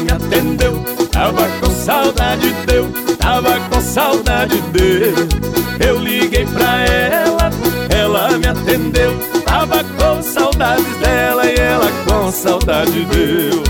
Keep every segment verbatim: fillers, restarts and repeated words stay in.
me atendeu, tava com saudade deu, tava com saudade deu. Eu liguei pra ela, ela me atendeu, tava com saudades dela e ela com saudade deu.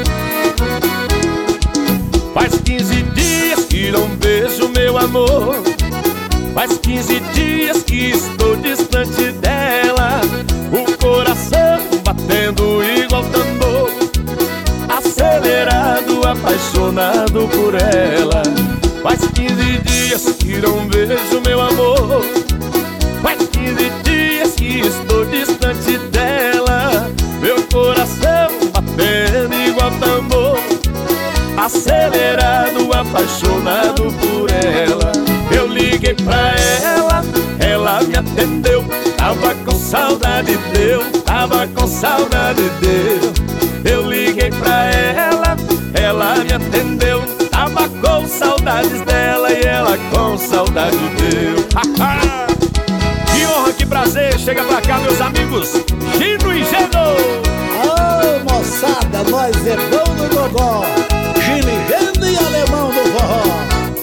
Faz quinze dias que não vejo meu amor, faz quinze dias que estou distante dela. O coração batendo igual tambor, acelerado, apaixonado por ela. Faz quinze dias que não vejo meu amor, faz quinze dias que estou distante dela. Meu coração batendo igual tambor, acelerado, apaixonado por ela. Eu liguei pra ela, ela me atendeu, tava com saudade deu, tava com saudade deu. Eu liguei pra ela, ela me atendeu, tava com saudades dela e ela com saudade deu. Que honra, que prazer, chega pra cá meus amigos Gino e Geno. Ô moçada, nós é bom no gogó, Gino e Geno e alemão do forró.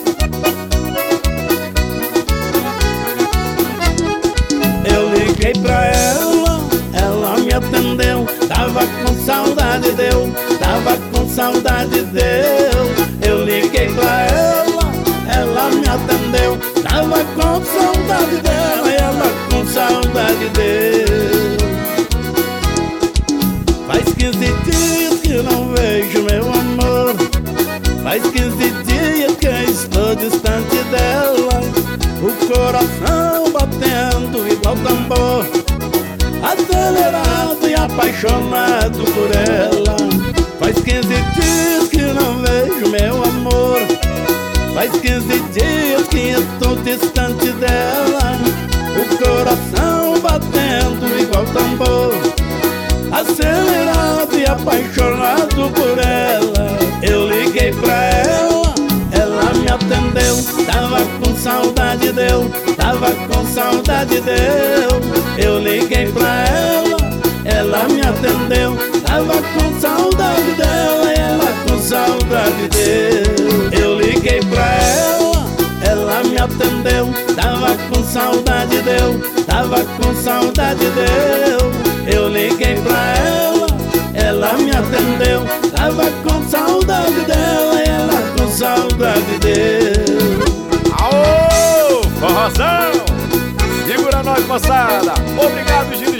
Eu liguei pra ela, ela me atendeu, tava com saudade deu, tava com saudade deu. Eu liguei pra ela, ela me atendeu, tava com saudade dela e ela com saudade deu. Faz quinze dias que eu não vejo meu amor, faz quinze dias que eu estou distante dela. O coração batendo igual tambor, acelerado e apaixonado por ela. Faz quinze dias que não vejo meu amor, faz quinze dias que estou distante dela. O coração batendo igual tambor, acelerado e apaixonado por ela. Eu liguei pra ela, ela me atendeu, tava com saudade deu, tava com saudade deu. Eu liguei pra ela, ela me atendeu, tava com saudade dela e ela com saudade deu. Eu liguei pra ela, ela me atendeu, tava com saudade deu, tava com saudade deu. Eu liguei pra ela, ela me atendeu, tava com saudade dela e ela com saudade deu. Aô, forrozão! Segura nós, moçada! Obrigado, Gino.